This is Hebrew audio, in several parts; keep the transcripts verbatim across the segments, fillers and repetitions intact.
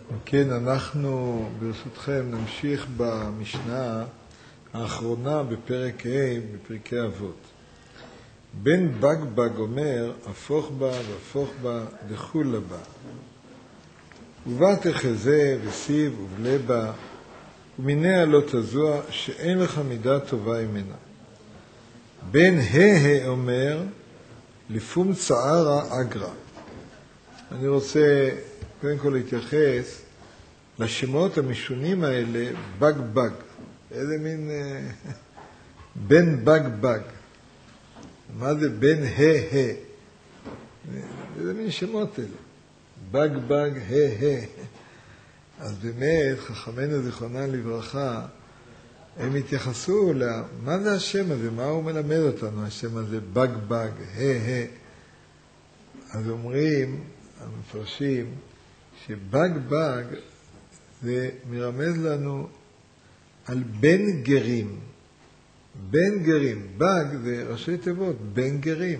כן, אנחנו ברשותכם נמשיך במשנה האחרונה בפרק ה' בפרקי אבות. בן בגבג אומר, הפוך בה והפוך בה דחולה בה. ובא תחזה וסיב ובלה בה, ומיניה לא תזוע שאין לך מידה טובה ממנה. בן ה' אומר, לפום צערה אגרה. אני רוצה קודם כל להתייחס לשמות המשונים האלה, בג בג. איזה מין בן בג בג. מה זה בן ה' ה'? איזה מין שמות אלה? בג בג ה' ה'. אז באמת, חכמינו זיכרונם לברכה, הם התייחסו למה זה השם הזה, מה הוא מלמד אותנו, השם הזה, בג בג ה' ה'. אז אומרים, המפרשים, שבג בג זה מרמז לנו על בן גרים. בן גרים. בג זה ראשי תיבות, בן גרים.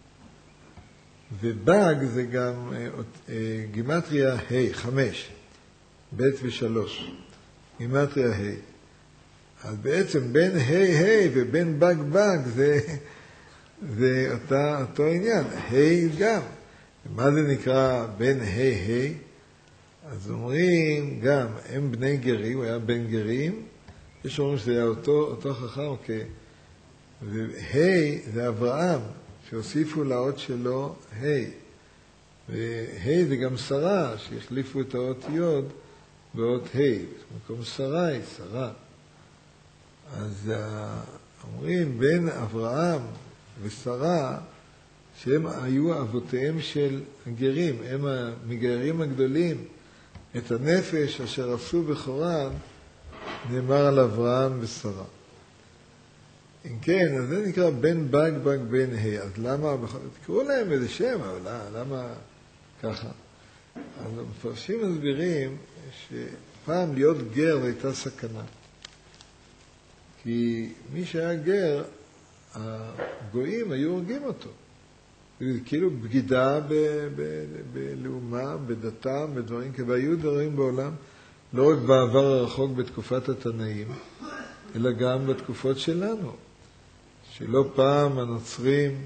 ובג זה גם גימטריה ה', חמש, ב' ושלוש. גימטריה ה'. אז בעצם בין ה' ה' ובין בג בג זה, זה אותה, אותו עניין. ה' גם. מה זה נקרא בין ה' ה'? אז אומרים גם, הם בני גרים, הוא היה בן גרים, יש אומרים שזה היה אותו, אותו חכם, אוקיי. וה' זה אברהם, שהוסיפו לאות שלו ה'. וה' זה גם שרה, שהחליפו את האות י' באות ה'. במקום שרי, שרה. אז אומרים, בין אברהם ושרה, שהם היו אבותיהם של הגרים, הם המגיירים הגדולים, את הנפש אשר עשו בחורן, נאמר על אברהם ושרה. אם כן, אז זה נקרא בן בג בג בן ה'. אז למה, תקראו להם איזה שם, אבל למה ככה? אז המפרשים מסבירים שפעם להיות גר הייתה סכנה. כי מי שהיה גר, הגויים היו הורגים אותו. זה כאילו בגידה בלאומה, בדתם, בדברים כאלה. והיו דברים בעולם, לא רק בעבר הרחוק בתקופת התנאים, אלא גם בתקופות שלנו. שלא פעם הנוצרים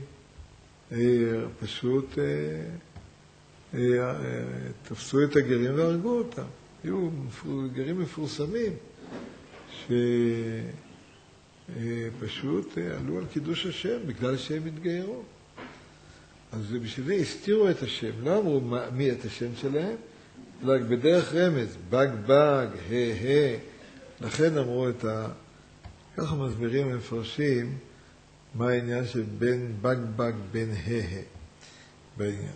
פשוט תפסו את הגרים והרגו אותם. היו גרים מפורסמים שפשוט עלו על קידוש השם בגלל שהם התגיירו. אז בשביל זה הסתירו את השם, לא אמרו מי את השם שלהם, אלא בדרך רמז, בג בג, ה' ה', לכן אמרו את ה... ככה מסבירים ומפרשים מה העניין של בין בג בג בין ה' ה' בעניין.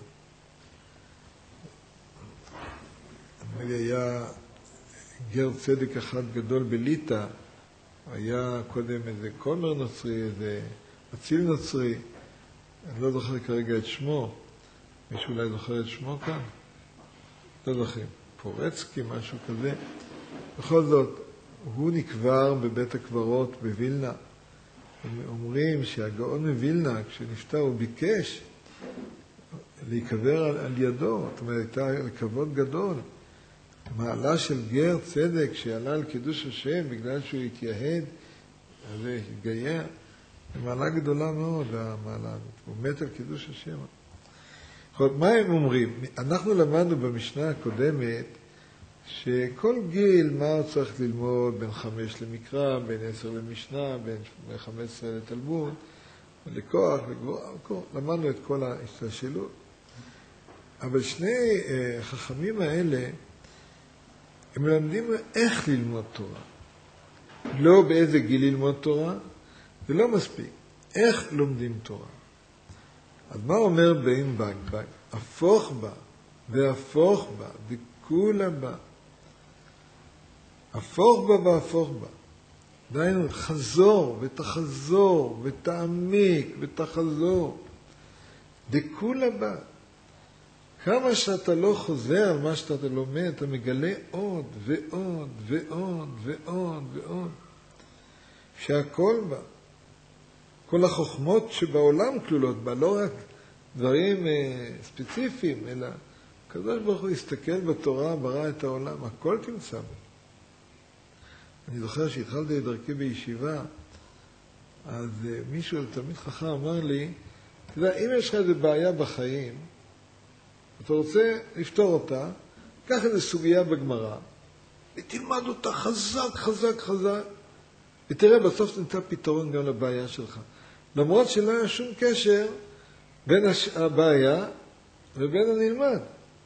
היה גר צדק אחד גדול בליטא, היה קודם איזה כומר נוצרי, איזה אציל נוצרי, אני לא זוכר כרגע את שמו, מישהו אולי זוכר את שמו כאן? לא זוכרים, פורצקי, משהו כזה. בכל זאת, הוא נקבר בבית הקברות בווילנה. אומרים שהגאון מווילנה, כשנפטר, הוא ביקש להיקבר על, על ידו, זאת אומרת, הייתה כבוד גדול. מעלה של גר צדק שעלה על קידוש השם בגלל שהוא התייהד, אז התגייר. מעלה גדולה מאוד, המעלה הזאת. הוא מת על קידוש השם. מה הם אומרים? אנחנו למדנו במשנה הקודמת שכל גיל, מה הוא צריך ללמוד? בין חמש למקרא, בין עשר למשנה, בין חמש עשרה לתלמוד, לכוח, לגבורה, למדנו את כל ההשתלשלות. אבל שני החכמים האלה, הם מלמדים איך ללמוד תורה. לא באיזה גיל ללמוד תורה, זה לא מספיק. איך לומדים תורה? אז מה אומר בן בג בג? הפוך בה, והפוך בה, וכולה בה. הפוך בה והפוך בה. דיינו, חזור ותחזור ותעמיק ותחזור. דכולה בה. כמה שאתה לא חוזר על מה שאתה לומד, אתה מגלה עוד ועוד ועוד ועוד ועוד. שהכל בה. כל החוכמות שבעולם כלולות בה, לא רק דברים ספציפיים, אלא הקדוש ברוך הוא הסתכל בתורה, ברא את העולם, הכל תמצא בו. אני זוכר שהתחלתי את דרכי בישיבה, אז מישהו, תלמיד חכם, אמר לי, אתה יודע, אם יש לך איזו בעיה בחיים, אתה רוצה לפתור אותה, קח איזו סוגיה בגמרא, ותלמד אותה חזק, חזק, חזק, ותראה, בסוף נמצא פתרון גם לבעיה שלך. למרות שלא היה שום קשר בין הבעיה ובין הנלמד.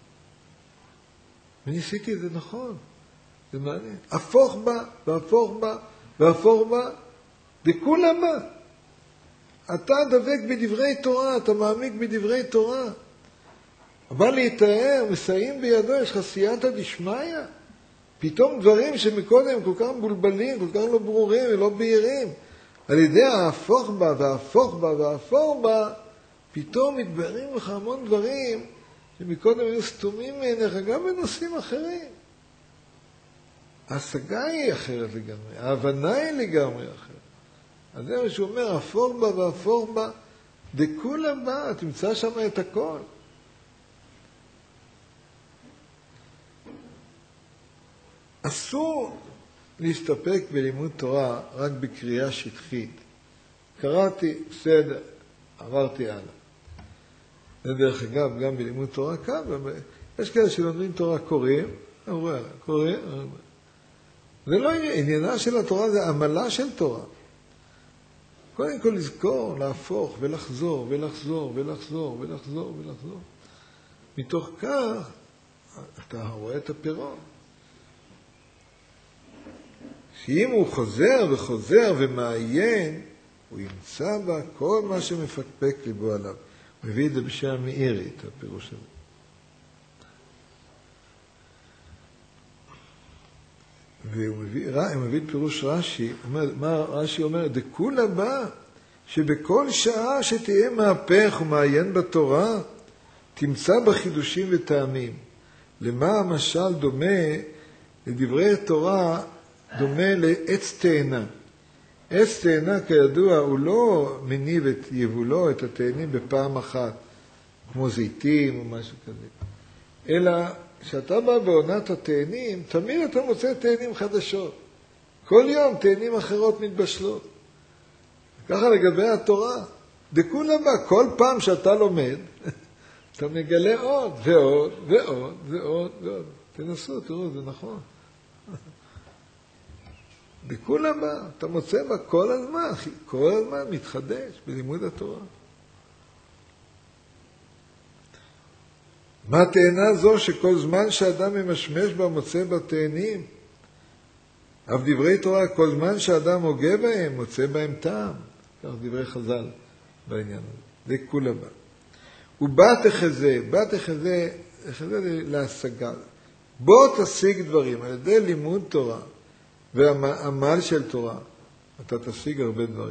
וניסיתי את זה נכון. זה מעניין. הפוך בה, והפוך בה, והפוך בה, דכולה בה. אתה דבק בדברי תורה, אתה מעמיק בדברי תורה. אבל להתאר, מסייעים בידו, יש לך סייעתא דשמיא. פתאום דברים שמקודם כל כך מבולבלים, כל כך לא ברורים ולא בהירים. על ידי ההפוך בה וההפוך בה וההפוך בה, פתאום מתבררים לך המון דברים שמקודם היו סתומים מעיניך, גם בנושאים אחרים. ההשגה היא אחרת לגמרי, ההבנה היא לגמרי אחרת. אז זה מה שהוא אומר, הפוך בה והפוך בה, דכולה בה, תמצא שם את הכל. אסור להסתפק בלימוד תורה רק בקריאה שטחית. קראתי, בסדר, עברתי הלאה. זה דרך אגב, גם בלימוד תורה כאן, יש כאלה שלומדים תורה קוראים, אמרו הלאה, קוראים, זה לא עניינה של התורה, זה עמלה של תורה. קודם כל לזכור, להפוך ולחזור ולחזור ולחזור ולחזור ולחזור. מתוך כך אתה רואה את הפירות. שאם הוא חוזר וחוזר ומעיין, הוא ימצא בה כל מה שמפקפק ליבו עליו. הוא מביא את זה בשם המאירי, את הפירוש הזה. והוא מביא, הוא מביא את פירוש רש"י, אומר, מה רש"י אומר? דכולה בה, שבכל שעה שתהיה מהפך ומעיין בתורה, תמצא בה חידושים וטעמים. למה המשל דומה לדברי תורה, דומה לעץ תאנה. עץ תאנה, כידוע, הוא לא מניב את יבולו, את התאנים בפעם אחת, כמו זיתים או משהו כזה. אלא כשאתה בא בעונת התאנים, תמיד אתה מוצא תאנים חדשות. כל יום תאנים אחרות מתבשלות. ככה לגבי התורה. דכולה בה, כל פעם שאתה לומד, אתה מגלה עוד ועוד ועוד ועוד ועוד. תנסו, תראו, זה נכון. דכולה בה, אתה מוצא בה כל הזמן, כל הזמן מתחדש בלימוד התורה. מה תאנה זו שכל זמן שאדם ממשמש בה מוצא בה תאנים? אף דברי תורה, כל זמן שאדם הוגה בהם, מוצא בהם טעם. כך דברי חז"ל בעניין הזה. דכולה בה. ובא תחזה, בא תחזה, תחזה להשגה. בוא תשיג דברים על ידי לימוד תורה. והעמל של תורה, אתה תשיג הרבה דברים.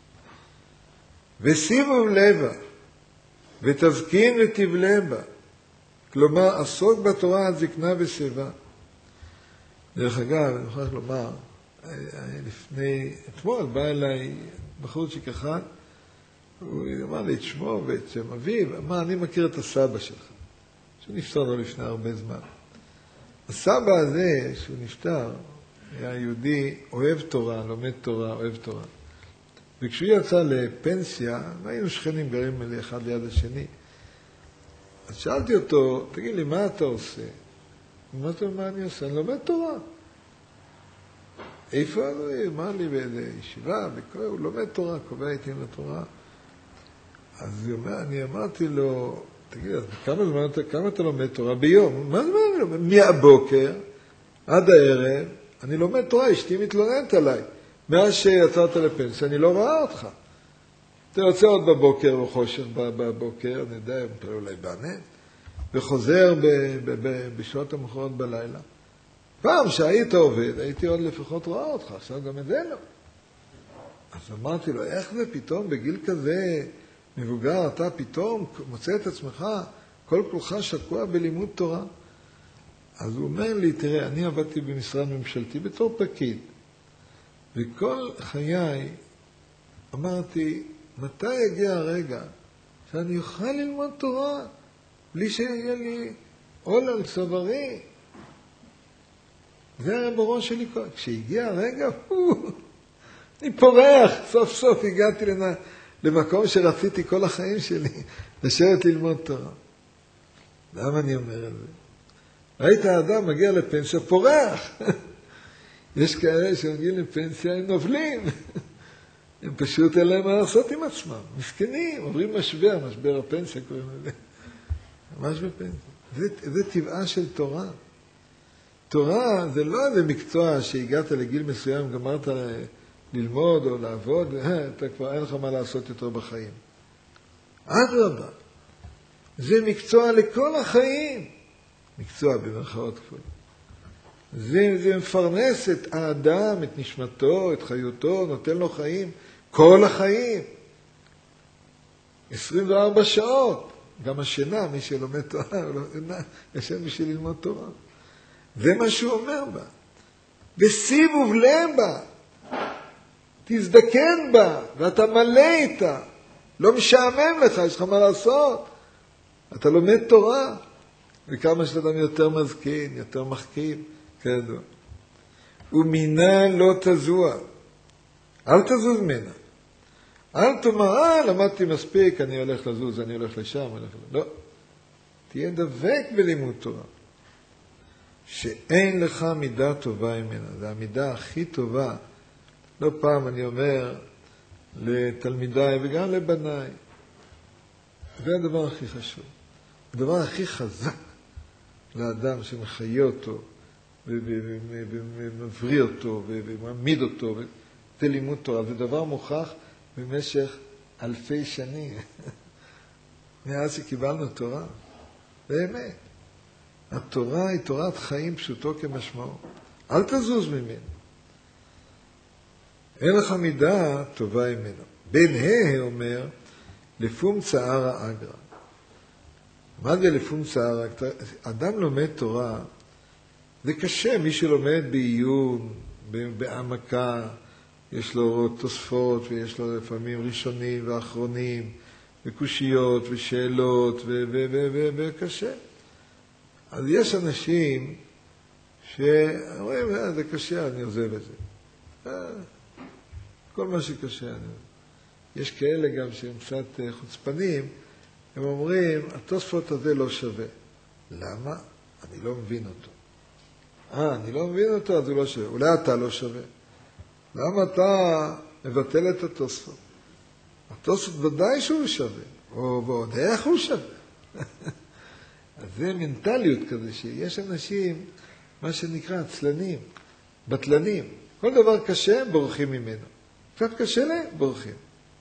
ושימו לבה, ותזכין ותבלה בה. כלומר, עסוק בתורה עד זקנה ושיבה. דרך אגב, אני מוכרח לומר, לפני, אתמול בא אליי בחורצ'יק אחד, הוא אמר לי את שמו ואת שם אביו, אמר, אני מכיר את הסבא שלך, שנפטר לו לפני הרבה זמן. הסבא הזה, שהוא נפטר, היה יהודי אוהב תורה, לומד תורה, אוהב תורה. וכשהוא יצא לפנסיה, היינו שכנים גרים אלי אחד ליד השני. אז שאלתי אותו, תגיד לי, מה אתה עושה? אמרתי לו, מה אני עושה? אני לומד תורה. איפה? הוא אמר לי באיזה ישיבה, בכל, הוא לומד תורה, קובע איתי לתורה. אז הוא אומר, אני אמרתי לו, תגיד, אז כמה זמן אתה, כמה אתה לומד תורה? ביום. מה זמן אני לומד? מהבוקר עד הערב, אני לומד תורה, אשתי מתלוננת עליי. מאז שיצאת לפנסיה, אני לא רואה אותך. אתה יוצא עוד בבוקר, בחושך בבוקר, אני יודע, אתה אולי בענן, וחוזר ב, ב, ב, בשעות המאוחרות בלילה. פעם שהיית עובד, הייתי עוד לפחות רואה אותך, עכשיו גם את זה לא. אז אמרתי לו, איך זה פתאום בגיל כזה מבוגר, אתה פתאום מוצא את עצמך, כל כולך שקוע בלימוד תורה? אז הוא אומר לי, תראה, אני עבדתי במשרד ממשלתי בתור פקיד, וכל חיי אמרתי, מתי יגיע הרגע שאני אוכל ללמוד תורה בלי שיהיה לי עול על צווארי. זה היה בראש שלי. כשהגיע הרגע, אני פורח, סוף סוף הגעתי למקום שרציתי כל החיים שלי, לשבת ללמוד תורה. למה אני אומר את זה? ראית האדם מגיע לפנסיה, פורח. יש כאלה שמגיעים לפנסיה, הם נובלים. הם פשוט אין להם מה לעשות עם עצמם. מסכנים, עוברים משבר, משבר הפנסיה קוראים לזה. ממש בפנסיה. זה, זה טבעה של תורה. תורה זה לא איזה מקצוע שהגעת לגיל מסוים, גמרת ללמוד או לעבוד, אתה כבר אין לך מה לעשות יותר בחיים. אדרבה, זה מקצוע לכל החיים. מקצוע במרכאות כפולות. זה, זה מפרנס את האדם, את נשמתו, את חיותו, נותן לו חיים, כל החיים. עשרים וארבע שעות. גם השינה, מי שלומד תורה, הוא לא ישן בשביל ללמוד תורה. זה מה שהוא אומר בה. וסיבוב לב בה. תזדקן בה, ואתה מלא איתה. לא משעמם לך, יש לך מה לעשות. אתה לומד תורה. וכמה שאדם יותר מזכין, יותר מחכים, כידוע. ומינה לא תזוע. אל תזוז ממנה. אל תאמר, אה, למדתי מספיק, אני הולך לזוז, אני הולך לשם, הולך לזוז. לא. תהיה דבק בלימוד תורה. שאין לך מידה טובה ממנה. זו המידה הכי טובה. לא פעם אני אומר לתלמידיי וגם לבניי. זה הדבר הכי חשוב. הדבר הכי חזק לאדם שמחיה אותו ומבריא אותו ומעמיד אותו, זה לימוד תורה. זה דבר מוכח במשך אלפי שנים. מאז שקיבלנו תורה. באמת. התורה היא תורת חיים פשוטו כמשמעו. אל תזוז ממנו. אין לך מידה טובה ממנו. בן ה' אומר, לפום צערה אגרא. מה זה לפום צערה? אדם לומד תורה, זה קשה. מי שלומד בעיון, בעמקה, יש לו תוספות ויש לו לפעמים ראשונים ואחרונים, וקושיות ושאלות, וקשה. אז יש אנשים שאומרים, אה, זה קשה, אני עוזב את זה. אה, כל מה שקשה, אני עוזב. יש כאלה גם שהם קצת חוצפנים, הם אומרים, התוספות הזה לא שווה. למה? אני לא מבין אותו. אה, אני לא מבין אותו, אז הוא לא שווה. אולי אתה לא שווה. למה אתה מבטל את התוספות? התוספות ודאי שהוא שווה, או ועוד איך הוא שווה. אז זה מנטליות כזה, שיש אנשים, מה שנקרא, עצלנים, בטלנים. כל דבר קשה, בורחים ממנו. קצת קשה להם, בורחים.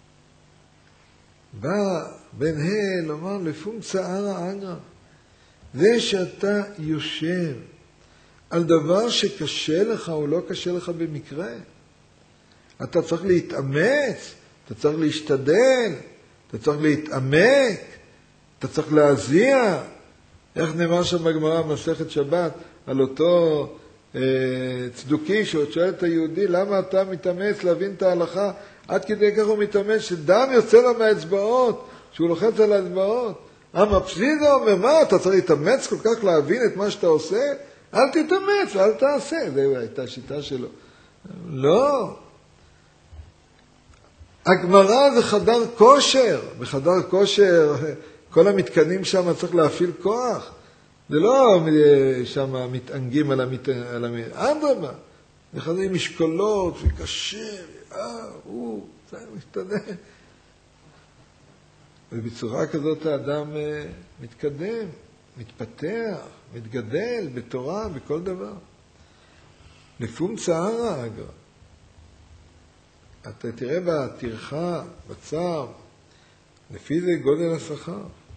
בא בן ה' לומר, לפום צערה אגרא. זה שאתה יושב על דבר שקשה לך או לא קשה לך במקרה. אתה צריך להתאמץ, אתה צריך להשתדל, אתה צריך להתעמק, אתה צריך להזיע. איך נאמר שם בגמרא במסכת שבת על אותו אה, צדוקי שעוד שואל את היהודי, למה אתה מתאמץ להבין את ההלכה? עד כדי כך הוא מתאמץ שדם יוצא לו מהאצבעות, שהוא לוחץ על האצבעות. המפסיד אומר, מה, אתה צריך להתאמץ כל כך להבין את מה שאתה עושה? אל תתאמץ, אל תעשה. זו הייתה השיטה שלו. לא. הגמרא זה חדר כושר. בחדר כושר, כל המתקנים שם צריך להפעיל כוח. זה לא שם מתענגים על המתקנים. אדרבה. זה חדר משקולות וקשה. אה, הוא, זה משתדל. ובצורה כזאת האדם מתקדם, מתפתח, מתגדל בתורה, בכל דבר. לפום צערה אגרא. אתה תראה בטרחה, בצער, לפי זה גודל השכר.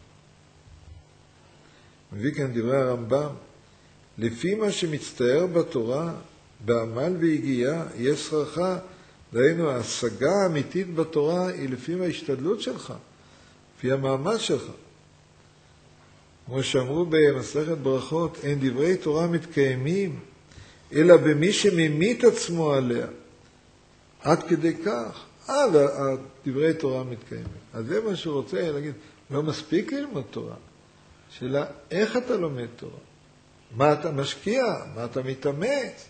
מביא כאן דברי הרמב"ם, לפי מה שמצטער בתורה, בעמל והגיעה, יש שכרך, דהיינו, ההשגה האמיתית בתורה היא לפי ההשתדלות שלך, לפי המאמץ שלך. כמו שאמרו במסכת ברכות, אין דברי תורה מתקיימים, אלא במי שממית עצמו עליה. עד כדי כך, אז דברי תורה מתקיימים. אז זה מה שהוא רוצה להגיד, לא מספיק ללמוד תורה. שאלה, איך אתה לומד תורה? מה אתה משקיע? מה אתה מתאמץ?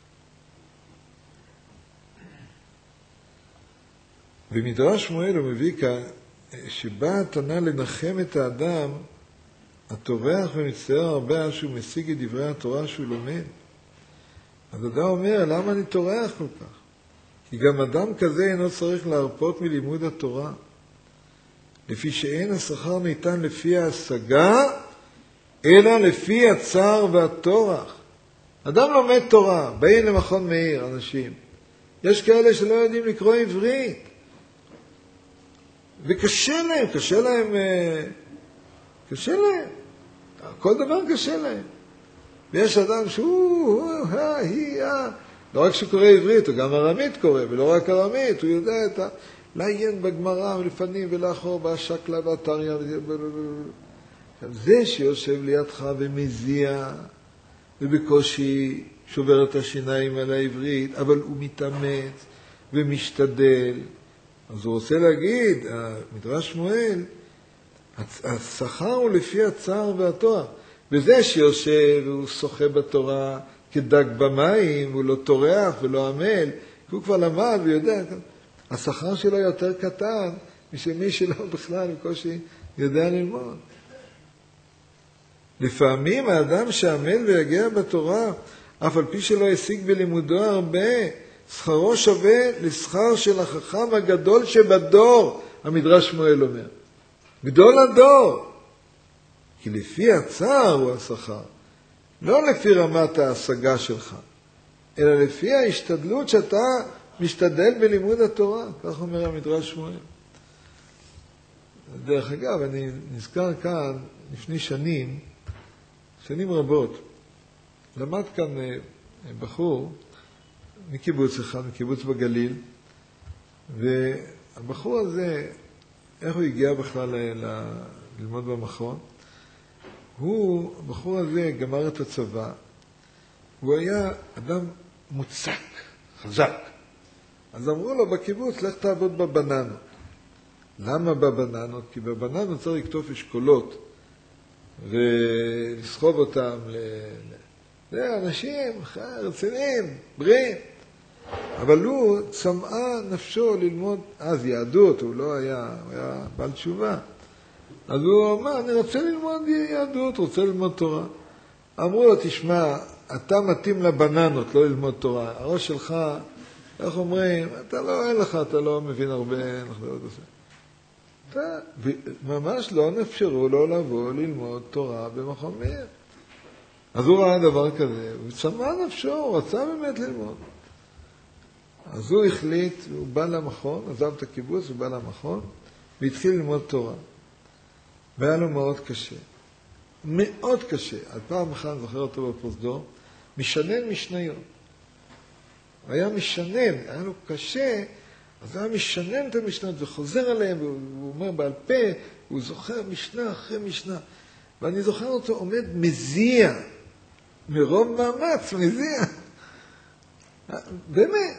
במדרש שמואל הוא מביא כאן, שבא התנא לנחם את האדם, הטורח ומצטער הרבה על שהוא משיג את דברי התורה שהוא לומד. אז אדם אומר, למה אני טורח כל כך? כי גם אדם כזה אינו צריך להרפות מלימוד התורה. לפי שאין השכר ניתן לפי ההשגה, אלא לפי הצער והטורח. אדם לומד תורה, באים למכון מאיר, אנשים. יש כאלה שלא יודעים לקרוא עברית. וקשה להם, קשה להם, קשה להם. כל דבר קשה להם. ויש אדם שהוא, הא, היא, הא. לא רק שקורא עברית, הוא גם ארמית קורא, ולא רק ארמית, הוא יודע את ה... לעיין בגמרא, ולפנים ולאחור, בהשקלא והתריא. זה שיושב לידך ומזיע, ובקושי שובר את השיניים על העברית, אבל הוא מתאמץ ומשתדל. אז הוא רוצה להגיד, מדרש שמואל, השכר הוא לפי הצער והטורח. וזה שיושב והוא שוחה בתורה כדג במים, הוא לא טורח ולא עמל, כי הוא כבר למד ויודע, השכר שלו יותר קטן משמי שלו בכלל בקושי יודע ללמוד. לפעמים האדם שעמל ויגיע בתורה, אף על פי שלא השיג בלימודו הרבה, שכרו שווה לשכר של החכם הגדול שבדור, המדרש שמואל אומר. גדול הדור. כי לפי הצער הוא השכר, לא לפי רמת ההשגה שלך, אלא לפי ההשתדלות שאתה משתדל בלימוד התורה, כך אומר המדרש שמואל. דרך אגב, אני נזכר כאן לפני שנים, שנים רבות, למד כאן בחור מקיבוץ אחד, מקיבוץ בגליל, והבחור הזה, איך הוא הגיע בכלל ל- ל- ללמוד במכון? הוא, הבחור הזה גמר את הצבא, הוא היה אדם מוצק, חזק. אז אמרו לו בקיבוץ, לך תעבוד בבננות. למה בבננות? כי בבננות צריך לקטוף אשכולות ולסחוב אותם ל... לאנשים רציניים, בריאים. אבל הוא צמאה נפשו ללמוד, אז יהדות, הוא לא היה, הוא היה בעל תשובה. אז הוא אמר, אני רוצה ללמוד יהדות, רוצה ללמוד תורה. אמרו לו, תשמע, אתה מתאים לבננות, לא ללמוד תורה. הראש שלך, איך אומרים, אתה לא, אין לך, אתה לא מבין הרבה, אין לך לא עושה. אתה, ממש לא נפשרו לו לבוא ללמוד תורה במכון מאיר. אז הוא ראה דבר כזה, הוא צמא נפשו, הוא רצה באמת ללמוד. אז הוא החליט, הוא בא למכון, עזב את הקיבוץ, הוא בא למכון, והתחיל ללמוד תורה. והיה לו מאוד קשה. מאוד קשה. על פעם אחת, זוכר אותו בפרוזדור, משנן משניות. הוא היה משנן, היה לו קשה, אז היה משנן את המשנות וחוזר עליהם, והוא אומר בעל פה, הוא זוכר משנה אחרי משנה. ואני זוכר אותו עומד מזיע, מרוב מאמץ, מזיע. באמת.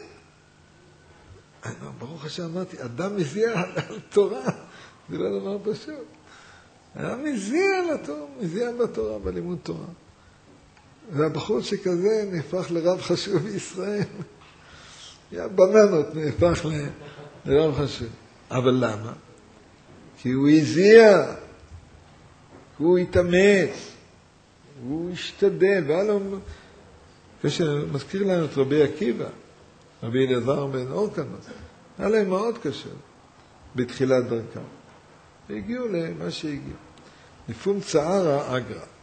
ברוך השם אמרתי, אדם מזיע על תורה, זה לא דבר פשוט. היה מזיע על התורה, מזיע בתורה, בלימוד תורה. והבחור שכזה נהפך לרב חשוב בישראל. היה בננות, נהפך לרב חשוב. אבל למה? כי הוא הזיע, הוא התאמץ, הוא השתדל, והיה לו, כשמזכיר לנו את רבי עקיבא, רבי אלעזר בן אורקנוס, היה להם מאוד קשה בתחילת דרכם. והגיעו למה שהגיעו. לפום צערה אגרא.